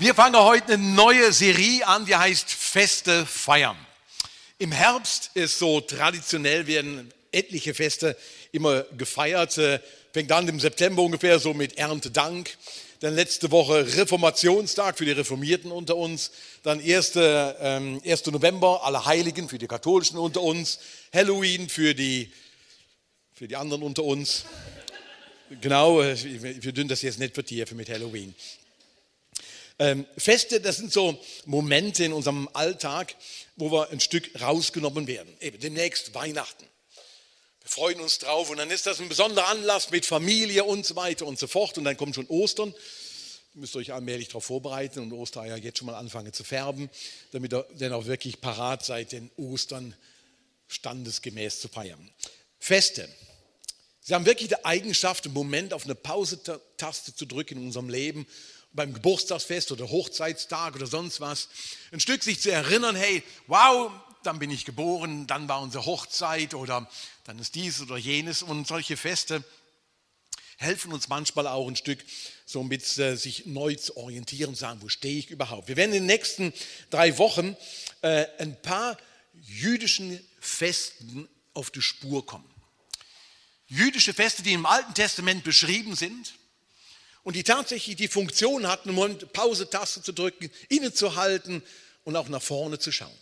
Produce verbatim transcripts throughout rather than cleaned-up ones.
Wir fangen heute eine neue Serie an, die heißt Feste feiern. Im Herbst ist so traditionell, werden etliche Feste immer gefeiert. Fängt an im September ungefähr so mit Erntedank. Dann letzte Woche Reformationstag für die Reformierten unter uns. Dann erster ähm, erster November, Allerheiligen für die Katholischen unter uns. Halloween für die, für die anderen unter uns. Genau, wir dürfen das jetzt nicht vertiefen mit Halloween. Ähm, Feste, das sind so Momente in unserem Alltag, wo wir ein Stück rausgenommen werden. Eben demnächst Weihnachten. Wir freuen uns drauf und dann ist das ein besonderer Anlass mit Familie und so weiter und so fort. Und dann kommt schon Ostern. Ihr müsst euch allmählich darauf vorbereiten und Ostereier jetzt schon mal anfangen zu färben, damit ihr dann auch wirklich parat seid, den Ostern standesgemäß zu feiern. Feste. Sie haben wirklich die Eigenschaft, im Moment auf eine Pause-Taste zu drücken in unserem Leben, beim Geburtstagsfest oder Hochzeitstag oder sonst was, ein Stück sich zu erinnern, hey, wow, dann bin ich geboren, dann war unsere Hochzeit oder dann ist dies oder jenes. Und solche Feste helfen uns manchmal auch ein Stück, so mit äh, sich neu zu orientieren, sagen, wo stehe ich überhaupt. Wir werden in den nächsten drei Wochen äh, ein paar jüdischen Festen auf die Spur kommen. Jüdische Feste, die im Alten Testament beschrieben sind und die tatsächlich die Funktion hatten, im Moment Pause-Taste zu drücken, innezuhalten und auch nach vorne zu schauen.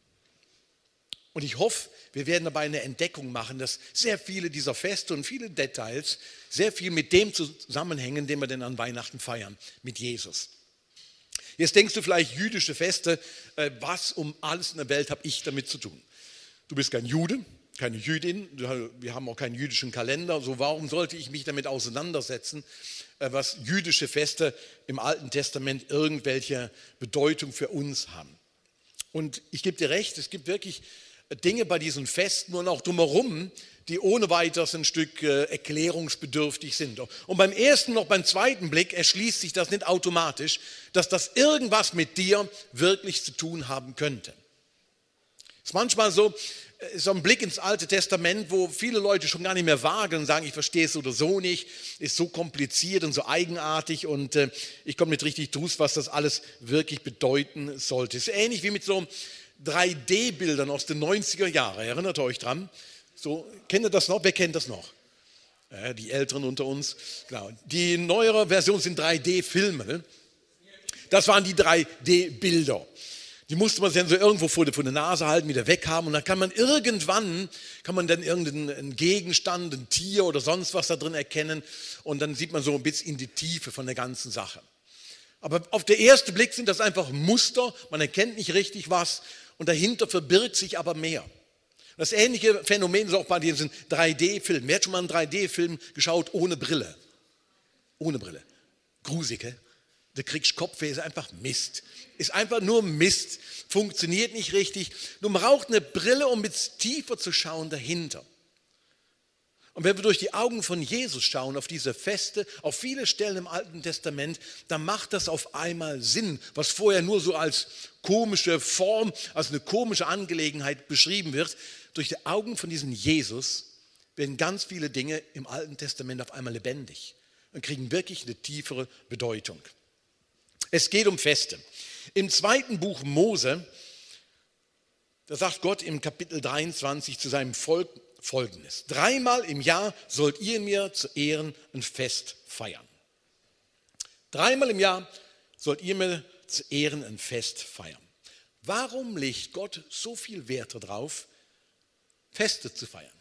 Und ich hoffe, wir werden dabei eine Entdeckung machen, dass sehr viele dieser Feste und viele Details sehr viel mit dem zusammenhängen, den wir denn an Weihnachten feiern, mit Jesus. Jetzt denkst du vielleicht, jüdische Feste, was um alles in der Welt habe ich damit zu tun? Du bist kein Jude, keine Jüdin, wir haben auch keinen jüdischen Kalender, so warum sollte ich mich damit auseinandersetzen, was jüdische Feste im Alten Testament irgendwelche Bedeutung für uns haben. Und ich gebe dir recht, es gibt wirklich Dinge bei diesen Festen und auch drumherum, die ohne weiteres ein Stück äh, erklärungsbedürftig sind. Und beim ersten, noch beim zweiten Blick erschließt sich das nicht automatisch, dass das irgendwas mit dir wirklich zu tun haben könnte. Es ist manchmal so, so ein Blick ins Alte Testament, wo viele Leute schon gar nicht mehr wagen und sagen, ich verstehe es oder so nicht, ist so kompliziert und so eigenartig und äh, ich komme nicht richtig draus, was das alles wirklich bedeuten sollte. Es ist ähnlich wie mit so drei D Bildern aus den neunziger Jahren, erinnert euch dran? So, kennt ihr das noch? Wer kennt das noch? Ja, die Älteren unter uns. Genau. Die neuere Version sind drei D Filme. Ne? Das waren die drei D Bilder. Die musste man sich dann so irgendwo vor der, vor der Nase halten, wieder weghaben und dann kann man irgendwann, kann man dann irgendeinen Gegenstand, ein Tier oder sonst was da drin erkennen und dann sieht man so ein bisschen in die Tiefe von der ganzen Sache. Aber auf den ersten Blick sind das einfach Muster, man erkennt nicht richtig was und dahinter verbirgt sich aber mehr. Das ähnliche Phänomen ist auch bei diesen drei D Filmen. Wer hat schon mal einen drei D Film geschaut ohne Brille? Ohne Brille. Grusig, gell? Du kriegst Kopfweh, ist einfach Mist. Ist einfach nur Mist. Funktioniert nicht richtig. Du brauchst eine Brille, um mit tiefer zu schauen dahinter. Und wenn wir durch die Augen von Jesus schauen, auf diese Feste, auf viele Stellen im Alten Testament, dann macht das auf einmal Sinn, was vorher nur so als komische Form, als eine komische Angelegenheit beschrieben wird. Durch die Augen von diesem Jesus werden ganz viele Dinge im Alten Testament auf einmal lebendig und kriegen wirklich eine tiefere Bedeutung. Es geht um Feste. Im zweiten Buch Mose, da sagt Gott im Kapitel dreiundzwanzig zu seinem Volk Folgendes: Dreimal im Jahr sollt ihr mir zu Ehren ein Fest feiern. Dreimal im Jahr sollt ihr mir zu Ehren ein Fest feiern. Warum legt Gott so viel Wert darauf, Feste zu feiern?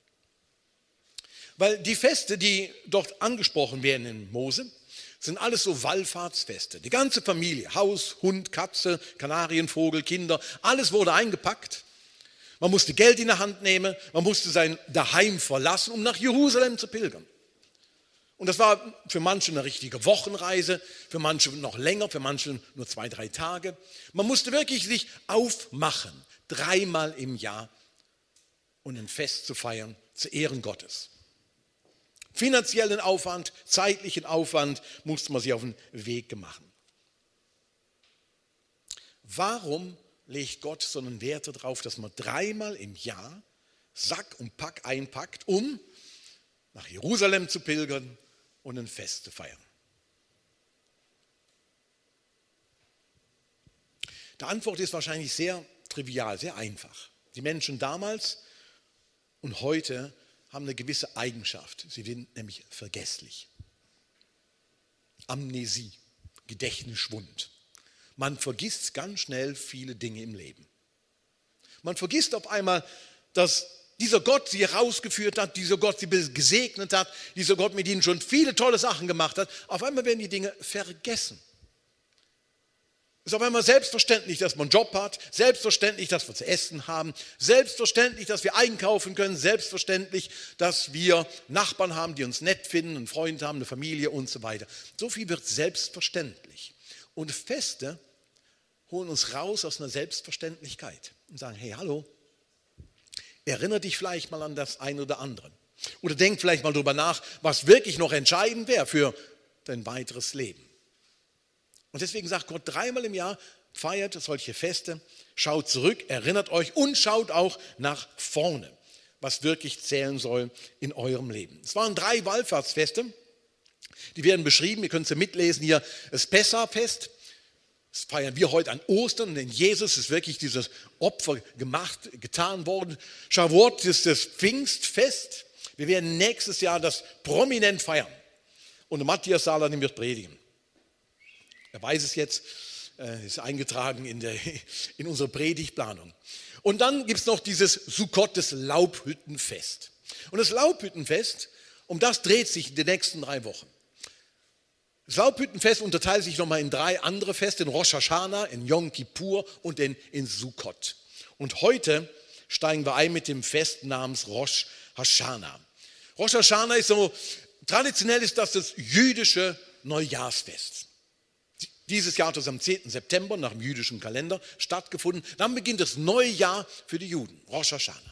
Weil die Feste, die dort angesprochen werden in Mose, sind alles so Wallfahrtsfeste. Die ganze Familie, Haus, Hund, Katze, Kanarienvogel, Kinder, alles wurde eingepackt. Man musste Geld in der Hand nehmen, man musste sein Daheim verlassen, um nach Jerusalem zu pilgern. Und das war für manche eine richtige Wochenreise, für manche noch länger, für manche nur zwei, drei Tage. Man musste wirklich sich aufmachen, dreimal im Jahr, um ein Fest zu feiern, zu Ehren Gottes. Finanziellen Aufwand, zeitlichen Aufwand musste man sich auf den Weg machen. Warum legt Gott so einen Wert darauf, dass man dreimal im Jahr Sack und Pack einpackt, um nach Jerusalem zu pilgern und ein Fest zu feiern? Die Antwort ist wahrscheinlich sehr trivial, sehr einfach. Die Menschen damals und heute haben eine gewisse Eigenschaft. Sie sind nämlich vergesslich. Amnesie, Gedächtnisschwund. Man vergisst ganz schnell viele Dinge im Leben. Man vergisst auf einmal, dass dieser Gott sie herausgeführt hat, dieser Gott sie gesegnet hat, dieser Gott mit ihnen schon viele tolle Sachen gemacht hat. Auf einmal werden die Dinge vergessen. Es ist auf einmal selbstverständlich, dass man einen Job hat, selbstverständlich, dass wir zu essen haben, selbstverständlich, dass wir einkaufen können, selbstverständlich, dass wir Nachbarn haben, die uns nett finden, einen Freund haben, eine Familie und so weiter. So viel wird selbstverständlich. Und Feste holen uns raus aus einer Selbstverständlichkeit und sagen, hey, hallo, erinnere dich vielleicht mal an das eine oder andere. Oder denk vielleicht mal darüber nach, was wirklich noch entscheidend wäre für dein weiteres Leben. Und deswegen sagt Gott, dreimal im Jahr feiert solche Feste, schaut zurück, erinnert euch und schaut auch nach vorne, was wirklich zählen soll in eurem Leben. Es waren drei Wallfahrtsfeste, die werden beschrieben, ihr könnt sie mitlesen hier, das Pessachfest. Das feiern wir heute an Ostern, denn Jesus ist wirklich dieses Opfer gemacht, getan worden. Shavuot ist das Pfingstfest. Wir werden nächstes Jahr das prominent feiern. Und Matthias Saladim wird predigen. Er weiß es jetzt, ist eingetragen in, der, in unsere Predigtplanung. Und dann gibt es noch dieses Sukkot, das Laubhüttenfest. Und das Laubhüttenfest, um das dreht sich in den nächsten drei Wochen. Das Laubhüttenfest unterteilt sich nochmal in drei andere Feste, in Rosh Hashanah, in Yom Kippur und in, in Sukkot. Und heute steigen wir ein mit dem Fest namens Rosh Hashanah. Rosh Hashanah ist so, traditionell ist das das jüdische Neujahrsfest. Dieses Jahr hat es am zehnten September nach dem jüdischen Kalender stattgefunden. Dann beginnt das neue Jahr für die Juden, Rosh Hashanah.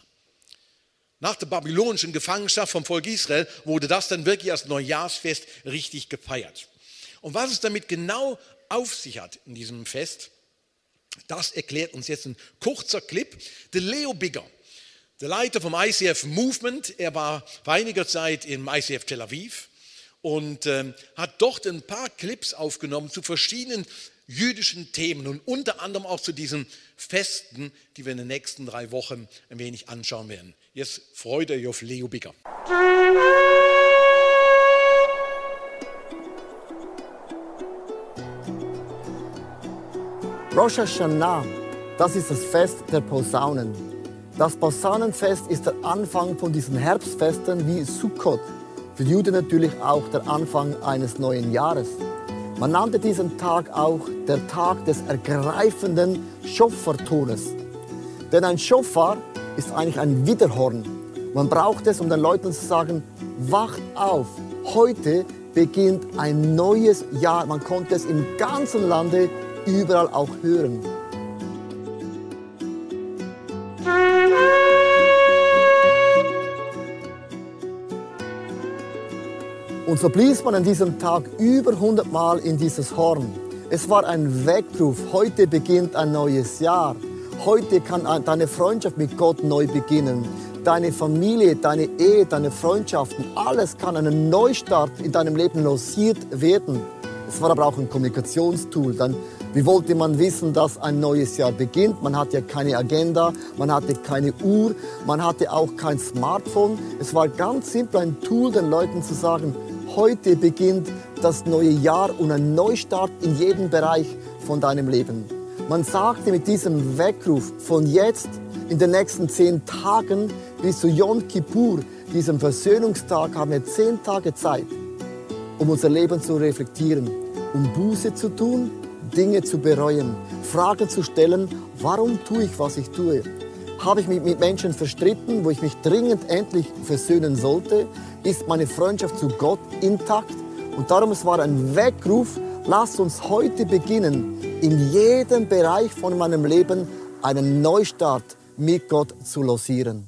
Nach der babylonischen Gefangenschaft vom Volk Israel wurde das dann wirklich als Neujahrsfest richtig gefeiert. Und was es damit genau auf sich hat in diesem Fest, das erklärt uns jetzt ein kurzer Clip. Der Leo Bigger, der Leiter vom I C F Movement, er war vor einiger Zeit im I C F Tel Aviv und äh, hat dort ein paar Clips aufgenommen zu verschiedenen jüdischen Themen und unter anderem auch zu diesen Festen, die wir in den nächsten drei Wochen ein wenig anschauen werden. Jetzt freut euch auf Leo Bigger. Rosh Hashanah, das ist das Fest der Posaunen. Das Posaunenfest ist der Anfang von diesen Herbstfesten wie Sukkot. Für die Juden natürlich auch der Anfang eines neuen Jahres. Man nannte diesen Tag auch der Tag des ergreifenden Schofar-Tones. Denn ein Schofar ist eigentlich ein Widerhorn. Man braucht es, um den Leuten zu sagen, wacht auf, heute beginnt ein neues Jahr. Man konnte es im ganzen Lande überall auch hören. Und so blies man an diesem Tag über hundert Mal in dieses Horn. Es war ein Weckruf, heute beginnt ein neues Jahr. Heute kann deine Freundschaft mit Gott neu beginnen. Deine Familie, deine Ehe, deine Freundschaften, alles kann einen Neustart in deinem Leben lanciert werden. Es war aber auch ein Kommunikationstool. Dann, wie wollte man wissen, dass ein neues Jahr beginnt? Man hatte ja keine Agenda, man hatte keine Uhr, man hatte auch kein Smartphone. Es war ganz simpel ein Tool, den Leuten zu sagen, heute beginnt das neue Jahr und ein Neustart in jedem Bereich von deinem Leben. Man sagte mit diesem Weckruf von jetzt in den nächsten zehn Tagen bis zu Yom Kippur, diesem Versöhnungstag, haben wir zehn Tage Zeit, um unser Leben zu reflektieren, um Buße zu tun, Dinge zu bereuen, Fragen zu stellen, warum tue ich, was ich tue? Habe ich mich mit Menschen verstritten, wo ich mich dringend endlich versöhnen sollte? Ist meine Freundschaft zu Gott intakt? Und darum, es war ein Weckruf, lasst uns heute beginnen, in jedem Bereich von meinem Leben einen Neustart mit Gott zu lancieren.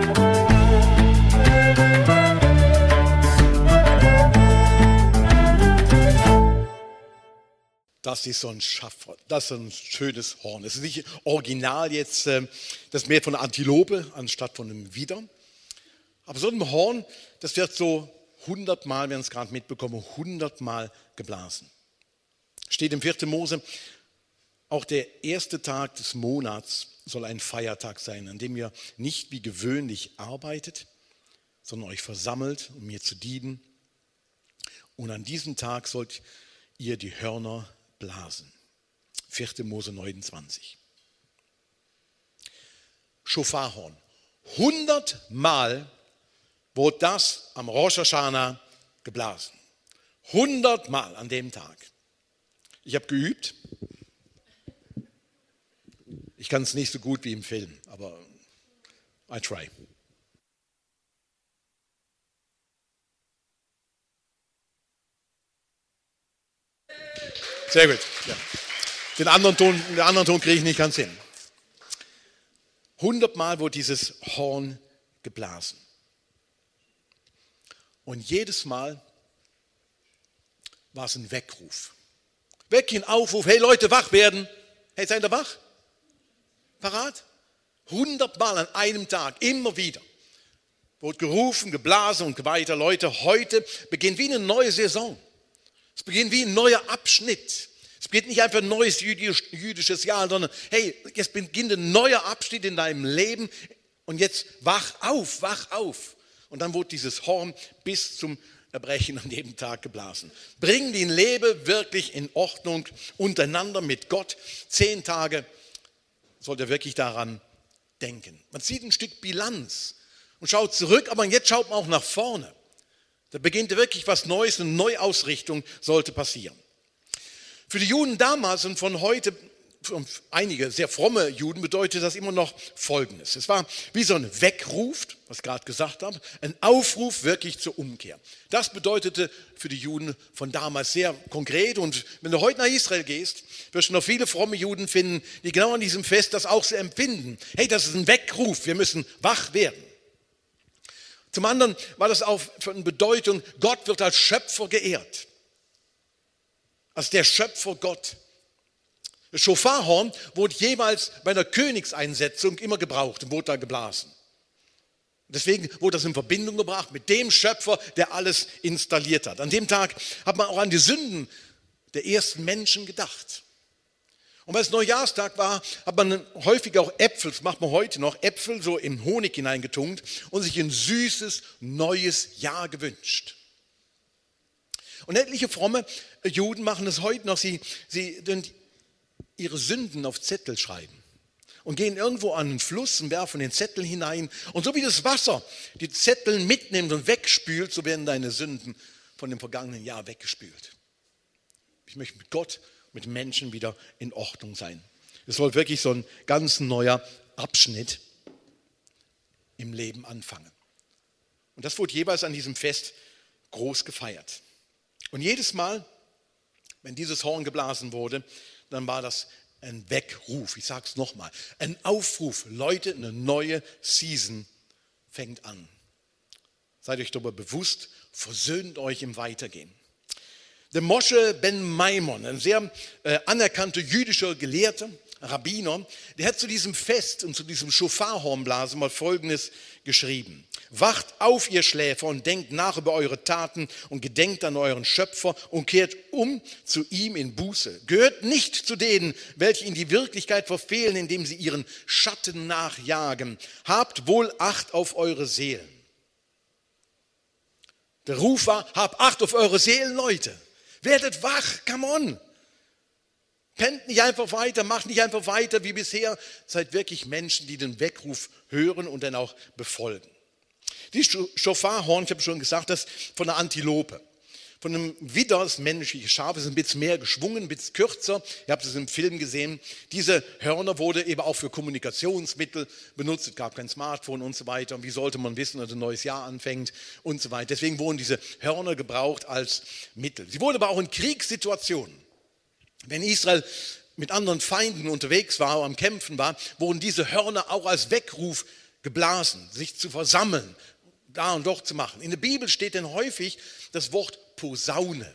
Das ist so ein Schaffer, das ist ein schönes Horn. Es ist nicht original jetzt, das ist mehr von einer Antilope anstatt von einem Widder. Aber so ein Horn, das wird so hundertmal, wir haben es gerade mitbekommen, hundertmal geblasen. Steht im vierten Mose, Auch der erste Tag des Monats soll ein Feiertag sein, an dem ihr nicht wie gewöhnlich arbeitet, sondern euch versammelt, um mir zu dienen. Und an diesem Tag sollt ihr die Hörner blasen. vierte Mose neunundzwanzig. Schofarhorn. Hundertmal wurde das am Rosh Hashanah geblasen. Hundertmal an dem Tag. Ich habe geübt. Ich kann es nicht so gut wie im Film, aber I try. Sehr gut. Ja. Den anderen Ton, den anderen Ton kriege ich nicht ganz hin. Hundertmal wurde dieses Horn geblasen. Und jedes Mal war es ein Weckruf. Weggehen, Aufruf, hey Leute, wach werden. Hey, seid ihr wach? Parat? Hundertmal an einem Tag, immer wieder. Wurde gerufen, geblasen und weiter. Leute, heute beginnt wie eine neue Saison. Es beginnt wie ein neuer Abschnitt. Es beginnt nicht einfach ein neues jüdisches Jahr, sondern hey, jetzt beginnt ein neuer Abschnitt in deinem Leben und jetzt wach auf, wach auf. Und dann wurde dieses Horn bis zum Erbrechen an jedem Tag geblasen. Bring dein Leben wirklich in Ordnung untereinander mit Gott. Zehn Tage sollt ihr wirklich daran denken. Man zieht ein Stück Bilanz und schaut zurück, aber jetzt schaut man auch nach vorne. Da beginnt wirklich was Neues, eine Neuausrichtung sollte passieren. Für die Juden damals und von heute, einige sehr fromme Juden, bedeutet das immer noch Folgendes. Es war wie so ein Weckruf, was ich gerade gesagt habe, ein Aufruf wirklich zur Umkehr. Das bedeutete für die Juden von damals sehr konkret. Und wenn du heute nach Israel gehst, wirst du noch viele fromme Juden finden, die genau an diesem Fest das auch so empfinden. Hey, das ist ein Weckruf, wir müssen wach werden. Zum anderen war das auch von Bedeutung, Gott wird als Schöpfer geehrt. Als der Schöpfer Gott. Das Schofarhorn wurde jeweils bei einer Königseinsetzung immer gebraucht und wurde da geblasen. Deswegen wurde das in Verbindung gebracht mit dem Schöpfer, der alles installiert hat. An dem Tag hat man auch an die Sünden der ersten Menschen gedacht. Und weil es Neujahrstag war, hat man häufig auch Äpfel, das macht man heute noch, Äpfel so in Honig hineingetunkt und sich ein süßes, neues Jahr gewünscht. Und etliche fromme Juden machen das heute noch, sie, sie ihre Sünden auf Zettel schreiben und gehen irgendwo an den Fluss und werfen den Zettel hinein. Und so wie das Wasser die Zettel mitnimmt und wegspült, so werden deine Sünden von dem vergangenen Jahr weggespült. Ich möchte mit Gott, mit Menschen wieder in Ordnung sein. Es soll wirklich so ein ganz neuer Abschnitt im Leben anfangen. Und das wurde jeweils an diesem Fest groß gefeiert. Und jedes Mal, wenn dieses Horn geblasen wurde, dann war das ein Weckruf. Ich sage es nochmal, ein Aufruf. Leute, eine neue Season fängt an. Seid euch darüber bewusst, versöhnt euch im Weitergehen. Der Moshe ben Maimon, ein sehr äh, anerkannter jüdischer Gelehrter, Rabbiner, der hat zu diesem Fest und zu diesem Schofarhornblasen mal Folgendes geschrieben. Wacht auf, ihr Schläfer, und denkt nach über eure Taten und gedenkt an euren Schöpfer und kehrt um zu ihm in Buße. Gehört nicht zu denen, welche in die Wirklichkeit verfehlen, indem sie ihren Schatten nachjagen. Habt wohl Acht auf eure Seelen. Der Ruf war, habt Acht auf eure Seelen, Leute. Werdet wach, come on. Pennt nicht einfach weiter, macht nicht einfach weiter wie bisher. Seid wirklich Menschen, die den Weckruf hören und dann auch befolgen. Dieses Schofarhorn, ich habe schon gesagt, das von einer Antilope. Von einem Widder, das männliche Schaf, ist ein bisschen mehr geschwungen, ein bisschen kürzer. Ihr habt es im Film gesehen. Diese Hörner wurde eben auch für Kommunikationsmittel benutzt. Es gab kein Smartphone und so weiter. Und wie sollte man wissen, dass ein neues Jahr anfängt und so weiter. Deswegen wurden diese Hörner gebraucht als Mittel. Sie wurden aber auch in Kriegssituationen. Wenn Israel mit anderen Feinden unterwegs war, am Kämpfen war, wurden diese Hörner auch als Weckruf geblasen, sich zu versammeln, da und dort zu machen. In der Bibel steht denn häufig das Wort Posaune.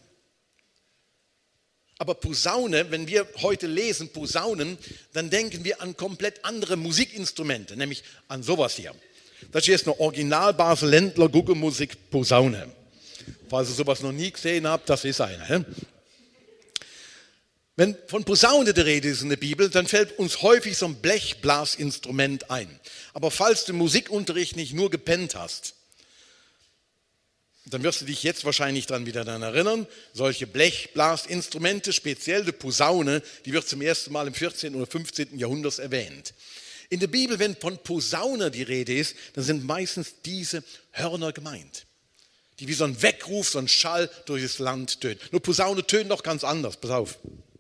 Aber Posaune, wenn wir heute lesen Posaunen, dann denken wir an komplett andere Musikinstrumente, nämlich an sowas hier. Das hier ist eine Original-Basel-Ländler Guckelmusik Posaune. Falls ihr sowas noch nie gesehen habt, das ist eine. Wenn von Posaune die Rede ist in der Bibel, dann fällt uns häufig so ein Blechblasinstrument ein. Aber falls du im Musikunterricht nicht nur gepennt hast, dann wirst du dich jetzt wahrscheinlich dran wieder daran erinnern, solche Blechblasinstrumente, speziell die Posaune, die wird zum ersten Mal im vierzehnten oder fünfzehnten Jahrhundert erwähnt. In der Bibel, wenn von Posaune die Rede ist, dann sind meistens diese Hörner gemeint, die wie so ein Weckruf, so ein Schall durch das Land tönen. Nur Posaune tönt doch ganz anders, pass auf.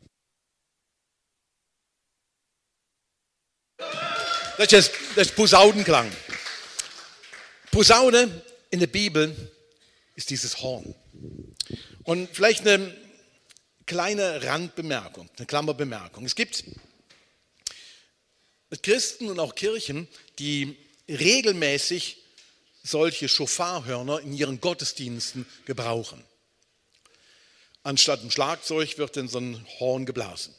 Das ist, das ist Posaunenklang. Posaune in der Bibel ist dieses Horn. Und vielleicht eine kleine Randbemerkung, eine Klammerbemerkung. Es gibt Christen und auch Kirchen, die regelmäßig solche Schofarhörner in ihren Gottesdiensten gebrauchen. Anstatt ein Schlagzeug wird dann so ein Horn geblasen.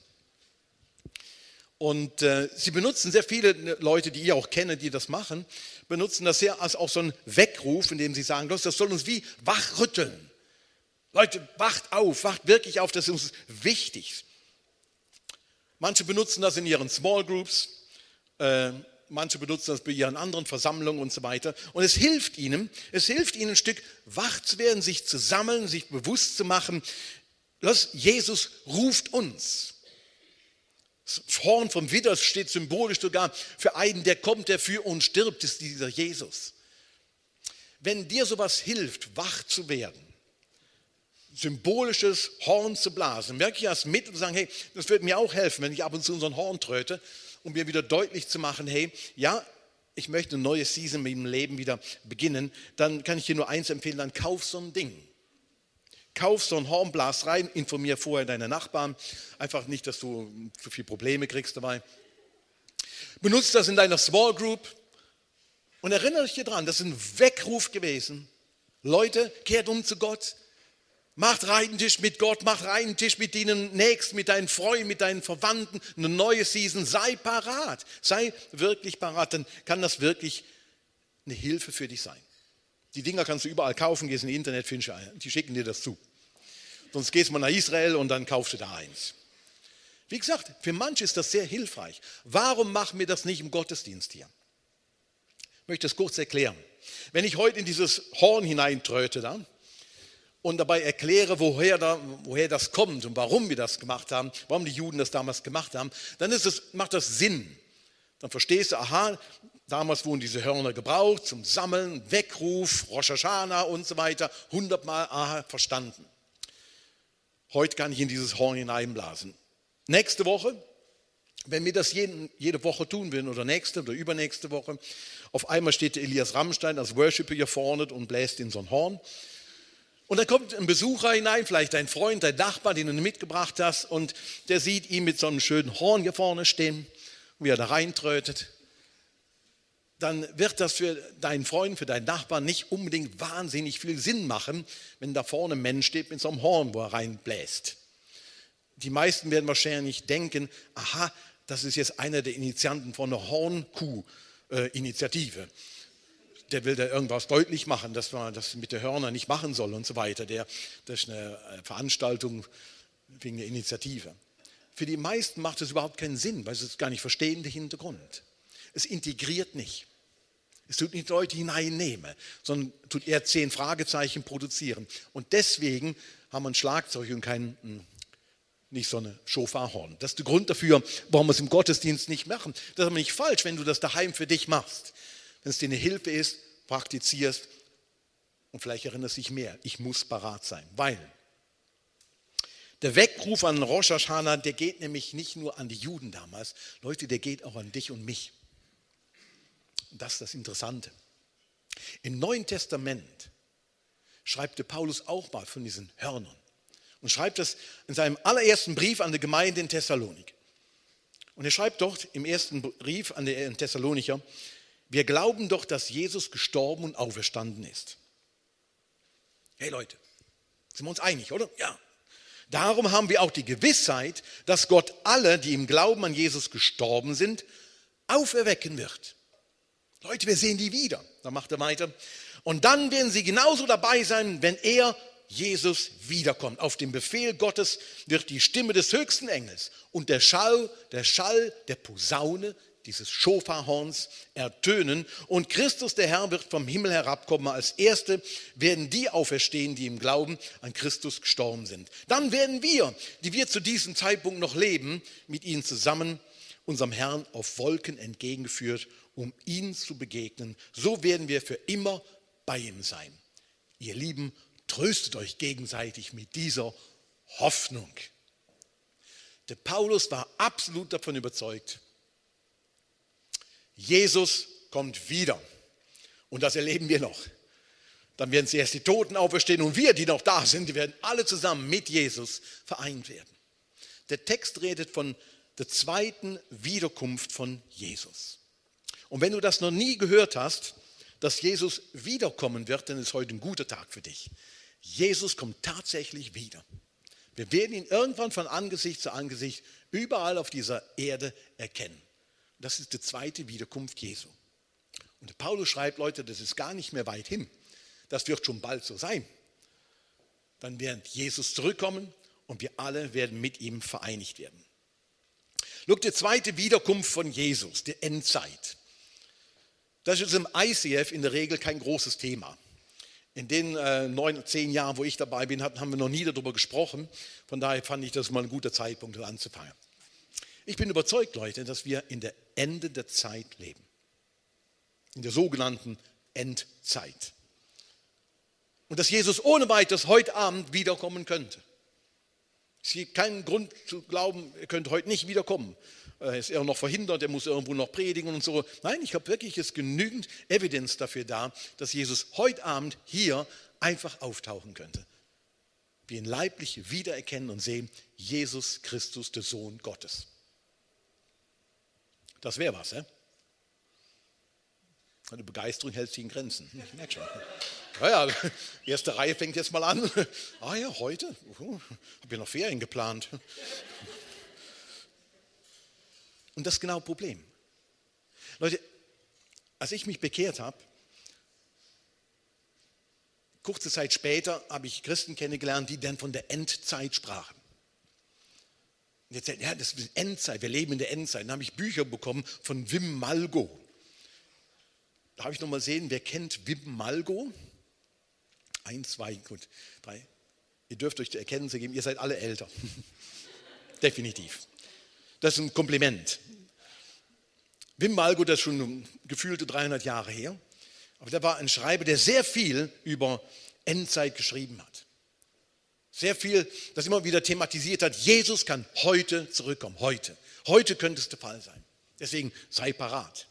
Und äh, sie benutzen, sehr viele Leute, die ihr auch kennt, die das machen, benutzen das sehr als auch so einen Weckruf, indem sie sagen, das soll uns wie wachrütteln. Leute, wacht auf, wacht wirklich auf, das ist uns wichtig. Manche benutzen das in ihren Small Groups, äh, manche benutzen das bei ihren anderen Versammlungen und so weiter. Und es hilft ihnen, es hilft ihnen ein Stück wach zu werden, sich zu sammeln, sich bewusst zu machen, dass Jesus ruft uns. Das Horn vom Widder steht symbolisch sogar für einen, der kommt, der für uns stirbt, ist dieser Jesus. Wenn dir sowas hilft, wach zu werden, symbolisches Horn zu blasen, wirklich als Mittel zu sagen, hey, das wird mir auch helfen, wenn ich ab und zu so ein Horn tröte, um mir wieder deutlich zu machen, hey, ja, ich möchte eine neue Season mit dem Leben wieder beginnen, dann kann ich dir nur eins empfehlen, dann kauf so ein Ding. Kauf so ein Horn, blas rein, informier vorher deine Nachbarn. Einfach nicht, dass du zu viele Probleme kriegst dabei. Benutze das in deiner Small Group und erinnere dich daran, das ist ein Weckruf gewesen. Leute, kehrt um zu Gott. Macht reinen Tisch mit Gott, macht reinen Tisch mit deinen Nächsten, mit deinen Freunden, mit deinen Verwandten. Eine neue Season, sei parat. Sei wirklich parat, dann kann das wirklich eine Hilfe für dich sein. Die Dinger kannst du überall kaufen, gehst in das Internet, findest du einen, die schicken dir das zu. Sonst gehst du mal nach Israel und dann kaufst du da eins. Wie gesagt, für manche ist das sehr hilfreich. Warum machen wir das nicht im Gottesdienst hier? Ich möchte das kurz erklären. Wenn ich heute in dieses Horn hineintröte da und dabei erkläre, woher, da, woher das kommt und warum wir das gemacht haben, warum die Juden das damals gemacht haben, dann ist es, macht das Sinn. Dann verstehst du, aha, damals wurden diese Hörner gebraucht zum Sammeln, Weckruf, Rosh Hashanah und so weiter. Hundertmal, aha, verstanden. Heute kann ich in dieses Horn hineinblasen. Nächste Woche, wenn wir das jeden, jede Woche tun würden oder nächste oder übernächste Woche, auf einmal steht der Elias Rammstein als Worshipper hier vorne und bläst in so ein Horn. Und dann kommt ein Besucher hinein, vielleicht dein Freund, dein Nachbar, den du mitgebracht hast, und der sieht ihn mit so einem schönen Horn hier vorne stehen, wie er da reintrötet. Dann wird das für deinen Freund, für deinen Nachbarn nicht unbedingt wahnsinnig viel Sinn machen, wenn da vorne ein Mensch steht mit so einem Horn, wo er reinbläst. Die meisten werden wahrscheinlich denken, aha, das ist jetzt einer der Initianten von einer Hornkuh-Initiative. Der will da irgendwas deutlich machen, dass man das mit den Hörnern nicht machen soll und so weiter. Der, das ist eine Veranstaltung wegen der Initiative. Für die meisten macht es überhaupt keinen Sinn, weil sie es gar nicht verstehen, den Hintergrund. Es integriert nicht. Es tut nicht Leute hineinnehmen, sondern tut eher zehn Fragezeichen produzieren. Und deswegen haben wir ein Schlagzeug und kein, nicht so eine Schofarhorn. Das ist der Grund dafür, warum wir es im Gottesdienst nicht machen. Das ist aber nicht falsch, wenn du das daheim für dich machst. Wenn es dir eine Hilfe ist, praktizierst und vielleicht erinnerst dich mehr. Ich muss parat sein, weil der Weckruf an Rosh Hashanah, der geht nämlich nicht nur an die Juden damals. Leute, der geht auch an dich und mich. Und das ist das Interessante. Im Neuen Testament schreibt der Paulus auch mal von diesen Hörnern und schreibt das in seinem allerersten Brief an die Gemeinde in Thessalonik. Und er schreibt dort im ersten Brief an die Thessalonicher: Wir glauben doch, dass Jesus gestorben und auferstanden ist. Hey Leute, sind wir uns einig, oder? Ja. Darum haben wir auch die Gewissheit, dass Gott alle, die im Glauben an Jesus gestorben sind, auferwecken wird. Leute, wir sehen die wieder. Dann macht er weiter. Und dann werden sie genauso dabei sein, wenn er Jesus wiederkommt. Auf dem Befehl Gottes wird die Stimme des höchsten Engels und der Schall, der Schall der Posaune, dieses Schofarhorns, ertönen. Und Christus, der Herr, wird vom Himmel herabkommen. Als Erste werden die auferstehen, die im Glauben an Christus gestorben sind. Dann werden wir, die wir zu diesem Zeitpunkt noch leben, mit ihnen zusammen unserem Herrn auf Wolken entgegengeführt, um ihm zu begegnen. So werden wir für immer bei ihm sein. Ihr Lieben, tröstet euch gegenseitig mit dieser Hoffnung. Der Paulus war absolut davon überzeugt, Jesus kommt wieder. Und das erleben wir noch. Dann werden zuerst die Toten auferstehen und wir, die noch da sind, die werden alle zusammen mit Jesus vereint werden. Der Text redet von der zweiten Wiederkunft von Jesus. Und wenn du das noch nie gehört hast, dass Jesus wiederkommen wird, dann ist heute ein guter Tag für dich. Jesus kommt tatsächlich wieder. Wir werden ihn irgendwann von Angesicht zu Angesicht überall auf dieser Erde erkennen. Das ist die zweite Wiederkunft Jesu. Und der Paulus schreibt, Leute, das ist gar nicht mehr weit hin. Das wird schon bald so sein. Dann wird Jesus zurückkommen und wir alle werden mit ihm vereinigt werden. Schau, die zweite Wiederkunft von Jesus, die Endzeit. Das ist im I C F in der Regel kein großes Thema. In den äh, neun, zehn Jahren, wo ich dabei bin, haben wir noch nie darüber gesprochen. Von daher fand ich das mal ein guter Zeitpunkt, um anzufangen. Ich bin überzeugt, Leute, dass wir in der Ende der Zeit leben. In der sogenannten Endzeit. Und dass Jesus ohne weiteres heute Abend wiederkommen könnte. Es gibt keinen Grund zu glauben, er könnte heute nicht wiederkommen. Er ist eher noch verhindert, er muss irgendwo noch predigen und so. Nein, ich habe wirklich jetzt genügend Evidenz dafür da, dass Jesus heute Abend hier einfach auftauchen könnte. Wir ihn leiblich wiedererkennen und sehen, Jesus Christus, der Sohn Gottes. Das wäre was, hä? Die Begeisterung hält sich in Grenzen. Ich merke schon. Ja, ja, die erste Reihe fängt jetzt mal an. Ah ja, heute? Uh, habe ja noch Ferien geplant. Und das ist genau das Problem. Leute, als ich mich bekehrt habe, kurze Zeit später habe ich Christen kennengelernt, die dann von der Endzeit sprachen. Und jetzt, ja, das ist Endzeit, wir leben in der Endzeit. Dann habe ich Bücher bekommen von Wim Malgo. Da habe ich nochmal sehen, wer kennt Wim Malgo? Eins, zwei, gut, drei. Ihr dürft euch die Erkenntnisse geben, ihr seid alle älter. Definitiv. Das ist ein Kompliment. Wim Malgo, das ist schon gefühlte dreihundert Jahre her. Aber der war ein Schreiber, der sehr viel über Endzeit geschrieben hat. Sehr viel, das immer wieder thematisiert hat. Jesus kann heute zurückkommen. Heute. Heute könnte es der Fall sein. Deswegen sei parat.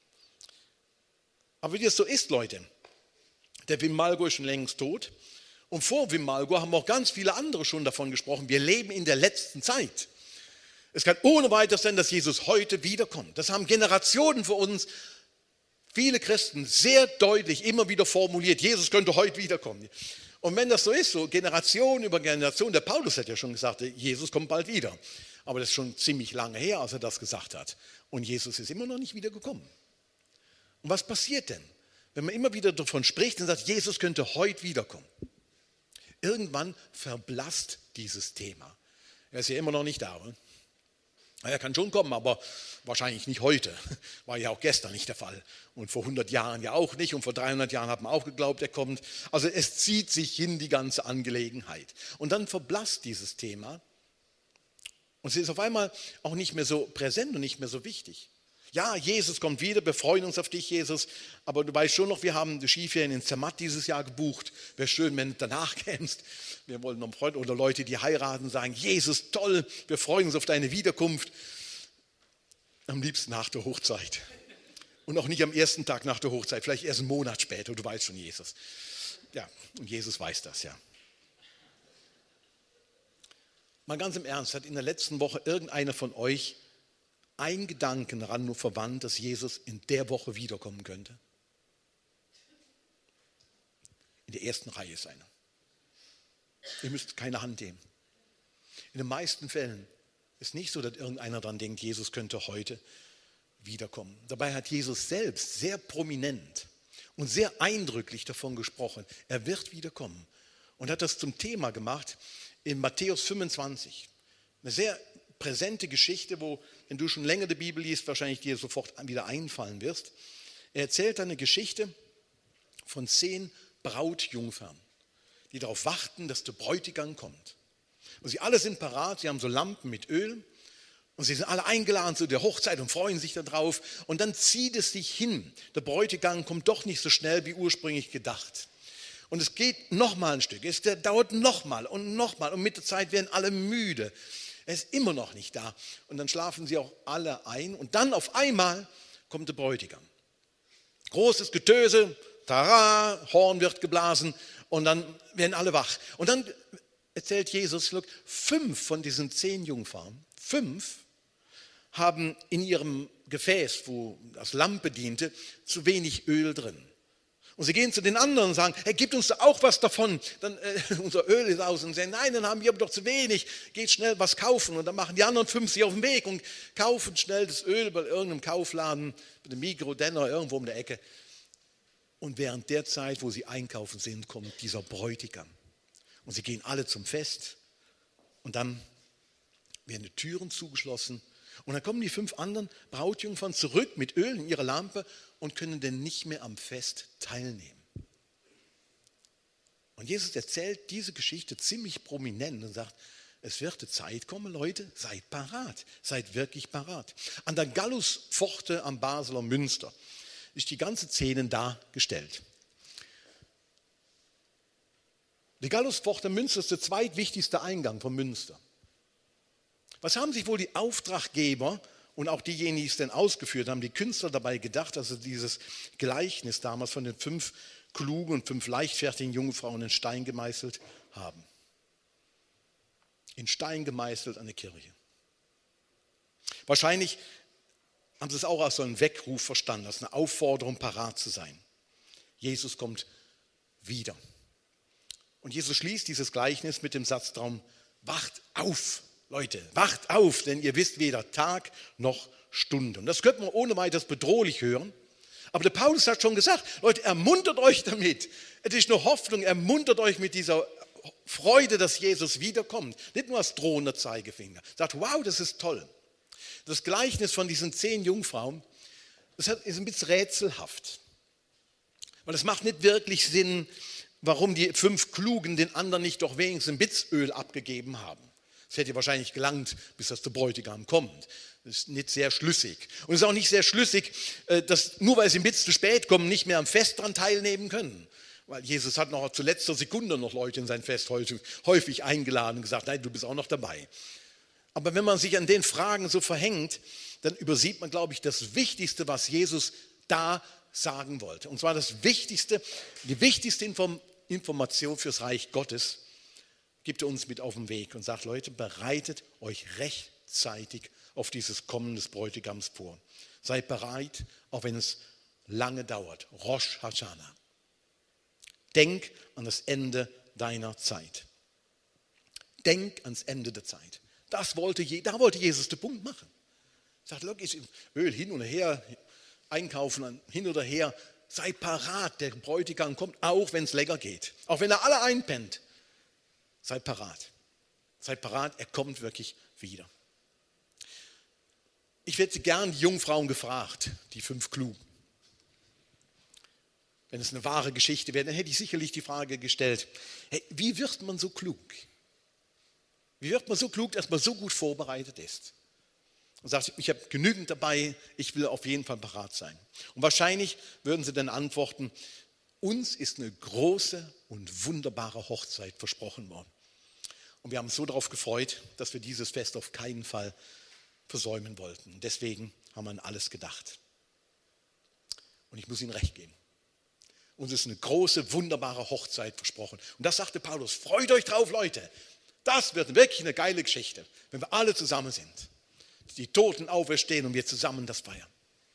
Aber wie das so ist, Leute, der Wim Malgo ist schon längst tot. Und vor Wim Malgo haben auch ganz viele andere schon davon gesprochen. Wir leben in der letzten Zeit. Es kann ohne weiteres sein, dass Jesus heute wiederkommt. Das haben Generationen vor uns, viele Christen, sehr deutlich immer wieder formuliert. Jesus könnte heute wiederkommen. Und wenn das so ist, so Generation über Generation, der Paulus hat ja schon gesagt, Jesus kommt bald wieder. Aber das ist schon ziemlich lange her, als er das gesagt hat. Und Jesus ist immer noch nicht wiedergekommen. Und was passiert denn, wenn man immer wieder davon spricht und sagt, Jesus könnte heute wiederkommen? Irgendwann verblasst dieses Thema. Er ist ja immer noch nicht da, oder? Er kann schon kommen, aber wahrscheinlich nicht heute. War ja auch gestern nicht der Fall. Und vor hundert Jahren ja auch nicht. Und vor dreihundert Jahren hat man auch geglaubt, er kommt. Also es zieht sich hin, die ganze Angelegenheit. Und dann verblasst dieses Thema. Und es ist auf einmal auch nicht mehr so präsent und nicht mehr so wichtig. Ja, Jesus kommt wieder, wir freuen uns auf dich, Jesus. Aber du weißt schon noch, wir haben die Skiferien in Zermatt dieses Jahr gebucht. Wäre schön, wenn du danach kämst. Wir wollen noch Freunde oder Leute, die heiraten, sagen, Jesus, toll, wir freuen uns auf deine Wiederkunft. Am liebsten nach der Hochzeit. Und auch nicht am ersten Tag nach der Hochzeit, vielleicht erst einen Monat später, du weißt schon, Jesus. Ja, und Jesus weiß das, ja. Mal ganz im Ernst, hat in der letzten Woche irgendeiner von euch einen Gedanken daran nur verwandt, dass Jesus in der Woche wiederkommen könnte? In der ersten Reihe ist einer. Ihr müsst keine Hand nehmen. In den meisten Fällen ist nicht so, dass irgendeiner daran denkt, Jesus könnte heute wiederkommen. Dabei hat Jesus selbst sehr prominent und sehr eindrücklich davon gesprochen, er wird wiederkommen. und hat das zum Thema gemacht in Matthäus fünfundzwanzig. Eine sehr präsente Geschichte, wo, wenn du schon länger die Bibel liest, wahrscheinlich dir sofort wieder einfallen wirst. Er erzählt eine Geschichte von zehn Brautjungfern, die darauf warten, dass der Bräutigam kommt. Und sie alle sind parat, sie haben so Lampen mit Öl und sie sind alle eingeladen zu der Hochzeit und freuen sich darauf. Und dann zieht es sich hin. Der Bräutigam kommt doch nicht so schnell wie ursprünglich gedacht. Und es geht nochmal ein Stück, es dauert nochmal und nochmal und mit der Zeit werden alle müde. Er ist immer noch nicht da. Und dann schlafen sie auch alle ein und dann auf einmal kommt der Bräutigam. Großes Getöse, Tara, Horn wird geblasen und dann werden alle wach. Und dann erzählt Jesus, look, fünf von diesen zehn Jungfrauen, fünf haben in ihrem Gefäß, wo das Lampe diente, zu wenig Öl drin. Und sie gehen zu den anderen und sagen, hey, gib uns da auch was davon, dann, äh, unser Öl ist aus. Und sie sagen, nein, dann haben wir aber doch zu wenig, geht schnell was kaufen. Und dann machen die anderen fünf sich auf den Weg und kaufen schnell das Öl bei irgendeinem Kaufladen, bei dem Migros, Denner, irgendwo um die Ecke. Und während der Zeit, wo sie einkaufen sind, kommt dieser Bräutigam. Und sie gehen alle zum Fest und dann werden die Türen zugeschlossen. Und dann kommen die fünf anderen Brautjungfern zurück mit Öl in ihre Lampe und können dann nicht mehr am Fest teilnehmen. Und Jesus erzählt diese Geschichte ziemlich prominent und sagt, es wird die Zeit kommen, Leute, seid parat, seid wirklich parat. An der Galluspforte am Basler Münster ist die ganze Szene dargestellt. Die Galluspforte Münster ist der zweitwichtigste Eingang von Münster. Was haben sich wohl die Auftraggeber und auch diejenigen, die es denn ausgeführt haben, die Künstler dabei gedacht, dass sie dieses Gleichnis damals von den fünf klugen und fünf leichtfertigen Jungfrauen in Stein gemeißelt haben? In Stein gemeißelt eine Kirche. Wahrscheinlich haben sie es auch als so einen Weckruf verstanden, als eine Aufforderung, parat zu sein. Jesus kommt wieder. Und Jesus schließt dieses Gleichnis mit dem Satz drum, wacht auf, Leute, wacht auf, denn ihr wisst weder Tag noch Stunde. Und das könnte man ohne weiteres bedrohlich hören. Aber der Paulus hat schon gesagt, Leute, ermuntert euch damit. Es ist eine Hoffnung, ermuntert euch mit dieser Freude, dass Jesus wiederkommt. Nicht nur als drohender Zeigefinger. Sagt, wow, das ist toll. Das Gleichnis von diesen zehn Jungfrauen, das ist ein bisschen rätselhaft. Weil es macht nicht wirklich Sinn, warum die fünf Klugen den anderen nicht doch wenigstens ein Bitzöl abgegeben haben. Es hätte wahrscheinlich gelangt, bis das der Bräutigam kommt. Das ist nicht sehr schlüssig. Und es ist auch nicht sehr schlüssig, dass nur weil sie ein bisschen zu spät kommen, nicht mehr am Fest daran teilnehmen können. Weil Jesus hat noch zu letzter Sekunde noch Leute in sein Fest häufig eingeladen und gesagt, nein, du bist auch noch dabei. Aber wenn man sich an den Fragen so verhängt, dann übersieht man, glaube ich, das Wichtigste, was Jesus da sagen wollte. Und zwar das Wichtigste, die wichtigste Information fürs Reich Gottes, gibt er uns mit auf den Weg und sagt, Leute, bereitet euch rechtzeitig auf dieses Kommen des Bräutigams vor. Seid bereit, auch wenn es lange dauert. Rosh Hashanah. Denk an das Ende deiner Zeit. Denk ans Ende der Zeit. Das wollte, da wollte Jesus den Punkt machen. Er sagt, look, ist Öl hin und her, einkaufen hin oder her. Sei parat, der Bräutigam kommt, auch wenn es länger geht. Auch wenn er alle einpennt. Seid parat. Seid parat, er kommt wirklich wieder. Ich hätte gern die Jungfrauen gefragt, die fünf Klugen. Wenn es eine wahre Geschichte wäre, dann hätte ich sicherlich die Frage gestellt, hey, wie wird man so klug? Wie wird man so klug, dass man so gut vorbereitet ist? Und sagt, ich habe genügend dabei, ich will auf jeden Fall parat sein. Und wahrscheinlich würden sie dann antworten, uns ist eine große und wunderbare Hochzeit versprochen worden. Und wir haben uns so darauf gefreut, dass wir dieses Fest auf keinen Fall versäumen wollten. Deswegen haben wir an alles gedacht. Und ich muss Ihnen recht geben. Uns ist eine große, wunderbare Hochzeit versprochen. Und das sagte Paulus, freut euch drauf, Leute. Das wird wirklich eine geile Geschichte, wenn wir alle zusammen sind. Die Toten auferstehen und wir zusammen das feiern.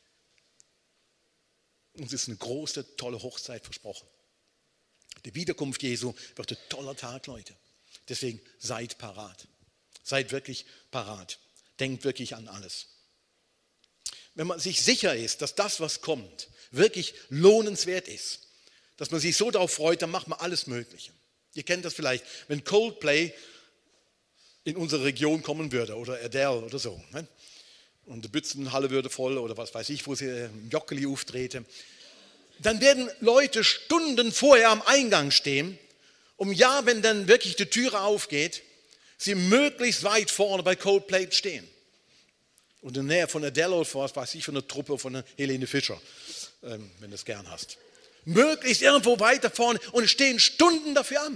Uns ist eine große, tolle Hochzeit versprochen. Die Wiederkunft Jesu wird ein toller Tag, Leute. Deswegen seid parat. Seid wirklich parat. Denkt wirklich an alles. Wenn man sich sicher ist, dass das, was kommt, wirklich lohnenswert ist, dass man sich so darauf freut, dann macht man alles Mögliche. Ihr kennt das vielleicht, wenn Coldplay in unsere Region kommen würde oder Adele oder so. Ne? Und die Bützenhalle würde voll oder was weiß ich, wo sie im Joggeli auftreten. Dann werden Leute Stunden vorher am Eingang stehen, um ja, wenn dann wirklich die Türe aufgeht, sie möglichst weit vorne bei Coldplay stehen. Und in der Nähe von Adele oder was weiß ich, von der Truppe von der Helene Fischer, ähm, wenn du es gern hast. Möglichst irgendwo weiter vorne und stehen Stunden dafür an.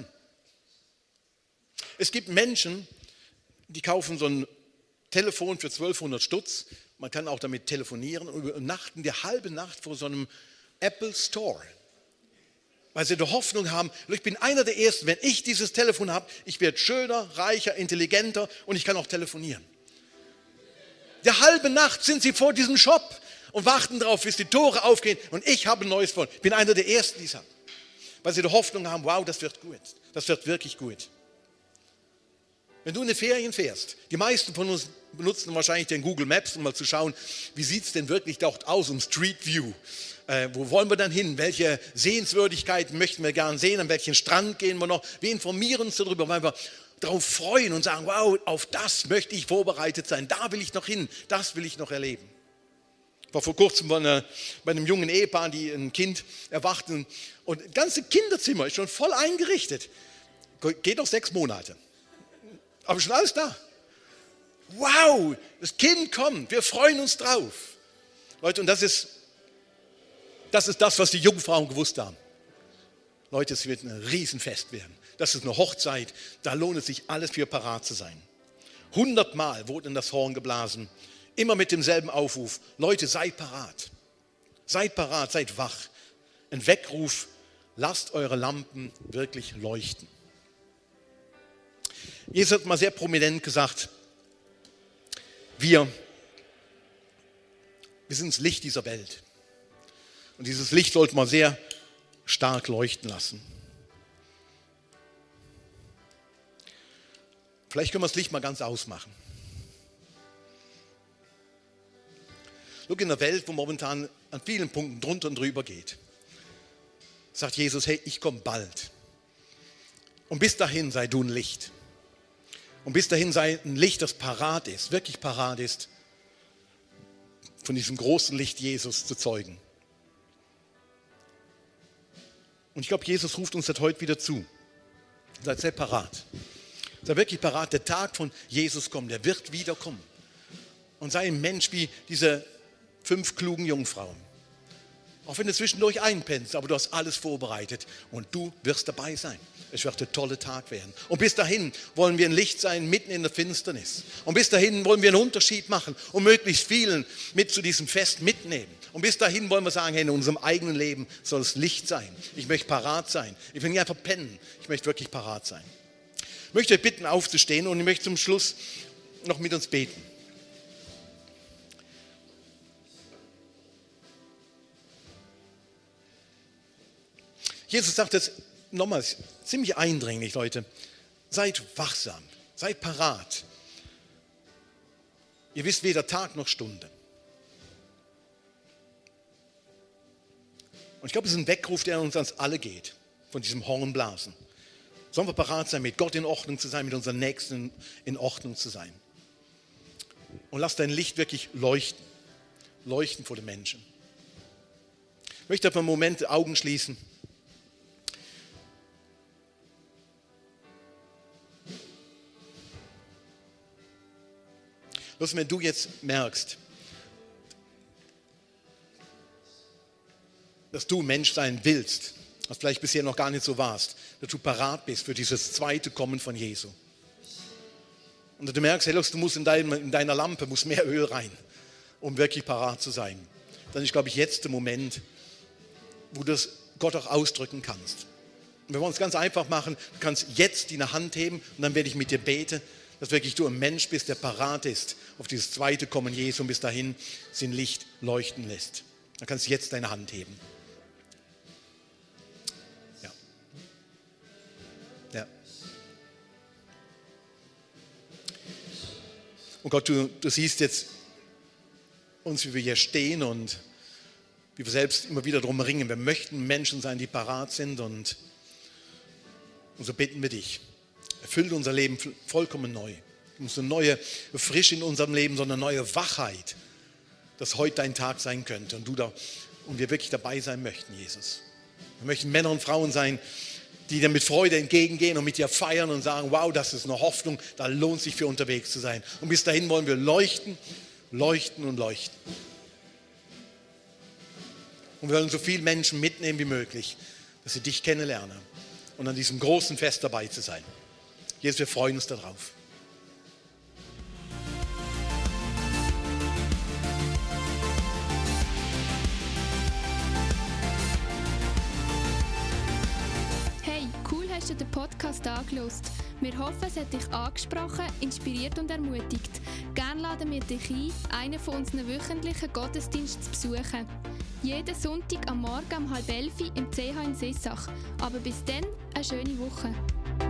Es gibt Menschen, die kaufen so ein Telefon für zwölfhundert Stutz. Man kann auch damit telefonieren und übernachten die halbe Nacht vor so einem Apple Store. Weil sie die Hoffnung haben, ich bin einer der Ersten, wenn ich dieses Telefon habe, ich werde schöner, reicher, intelligenter und ich kann auch telefonieren. Die halbe Nacht sind sie vor diesem Shop und warten darauf, bis die Tore aufgehen und ich habe ein neues Phone. Ich bin einer der Ersten, die es haben. Weil sie die Hoffnung haben, wow, das wird gut. Das wird wirklich gut. Wenn du in die Ferien fährst, die meisten von uns benutzen wahrscheinlich den Google Maps, um mal zu schauen, wie sieht es denn wirklich dort aus, um Street View. Äh, wo wollen wir dann hin? Welche Sehenswürdigkeiten möchten wir gerne sehen? An welchen Strand gehen wir noch? Wir informieren uns darüber, weil wir darauf freuen und sagen, wow, auf das möchte ich vorbereitet sein. Da will ich noch hin, das will ich noch erleben. Ich war vor kurzem bei, einer, bei einem jungen Ehepaar, die ein Kind erwarten. Und das ganze Kinderzimmer ist schon voll eingerichtet. Geht noch sechs Monate. Aber schon alles da. Wow, das Kind kommt, wir freuen uns drauf. Leute, und das ist, das ist das, was die Jungfrauen gewusst haben. Leute, es wird ein Riesenfest werden. Das ist eine Hochzeit, da lohnt es sich alles für parat zu sein. Hundertmal wurde in das Horn geblasen, immer mit demselben Aufruf. Leute, seid parat. Seid parat, seid wach. Ein Weckruf, lasst eure Lampen wirklich leuchten. Jesus hat mal sehr prominent gesagt, wir, wir sind das Licht dieser Welt. Und dieses Licht sollte man sehr stark leuchten lassen. Vielleicht können wir das Licht mal ganz ausmachen. Schau, in der Welt, wo momentan an vielen Punkten drunter und drüber geht, sagt Jesus, hey, ich komme bald. Und bis dahin sei du ein Licht. Und bis dahin sei ein Licht, das parat ist, wirklich parat ist, von diesem großen Licht Jesus zu zeugen. Und ich glaube, Jesus ruft uns das heute wieder zu. Seid sehr parat. Sei wirklich parat, der Tag von Jesus kommt, der wird wiederkommen. Und sei ein Mensch wie diese fünf klugen Jungfrauen. Auch wenn du zwischendurch einpennst, aber du hast alles vorbereitet und du wirst dabei sein. Es wird ein toller Tag werden. Und bis dahin wollen wir ein Licht sein mitten in der Finsternis. Und bis dahin wollen wir einen Unterschied machen und möglichst vielen mit zu diesem Fest mitnehmen. Und bis dahin wollen wir sagen, hey, in unserem eigenen Leben soll es Licht sein. Ich möchte parat sein. Ich will nicht einfach pennen. Ich möchte wirklich parat sein. Ich möchte euch bitten, aufzustehen und ich möchte zum Schluss noch mit uns beten. Jesus sagt jetzt nochmals ziemlich eindringlich, Leute, seid wachsam, seid parat. Ihr wisst weder Tag noch Stunde. Und ich glaube, es ist ein Weckruf, der uns ans alle geht, von diesem Hornblasen. Sollen wir parat sein, mit Gott in Ordnung zu sein, mit unseren Nächsten in Ordnung zu sein. Und lass dein Licht wirklich leuchten, leuchten vor den Menschen. Ich möchte auf einen Moment die Augen schließen. Bloß wenn du jetzt merkst, dass du Mensch sein willst, was vielleicht bisher noch gar nicht so warst, dass du parat bist für dieses zweite Kommen von Jesu. Und du merkst, hey, du musst in, dein, in deiner Lampe muss mehr Öl rein, um wirklich parat zu sein. Dann ist, glaube ich, jetzt der Moment, wo du das Gott auch ausdrücken kannst. Und wir wollen es ganz einfach machen, du kannst jetzt die Hand heben und dann werde ich mit dir beten, dass wirklich du ein Mensch bist, der parat ist auf dieses zweite Kommen Jesu und bis dahin sein Licht leuchten lässt. Dann kannst du jetzt deine Hand heben. Ja. Ja. Und Gott, du, du siehst jetzt uns, wie wir hier stehen und wie wir selbst immer wieder darum ringen. Wir möchten Menschen sein, die parat sind und Und so bitten wir dich, erfüllt unser Leben vollkommen neu. Es muss eine neue Frische in unserem Leben, sondern eine neue Wachheit, dass heute dein Tag sein könnte und, du da, und wir wirklich dabei sein möchten, Jesus. Wir möchten Männer und Frauen sein, die dir mit Freude entgegengehen und mit dir feiern und sagen, wow, das ist eine Hoffnung, da lohnt sich für unterwegs zu sein. Und bis dahin wollen wir leuchten, leuchten und leuchten. Und wir wollen so viele Menschen mitnehmen wie möglich, dass sie dich kennenlernen und an diesem großen Fest dabei zu sein. Jesus, wir freuen uns darauf. Hey, cool hast du den Podcast angehört. Wir hoffen, es hat dich angesprochen, inspiriert und ermutigt. Gerne laden wir dich ein, einen von unseren wöchentlichen Gottesdiensten zu besuchen. Jeden Sonntag am Morgen um halb elf im C H in Sissach. Aber bis dann, eine schöne Woche.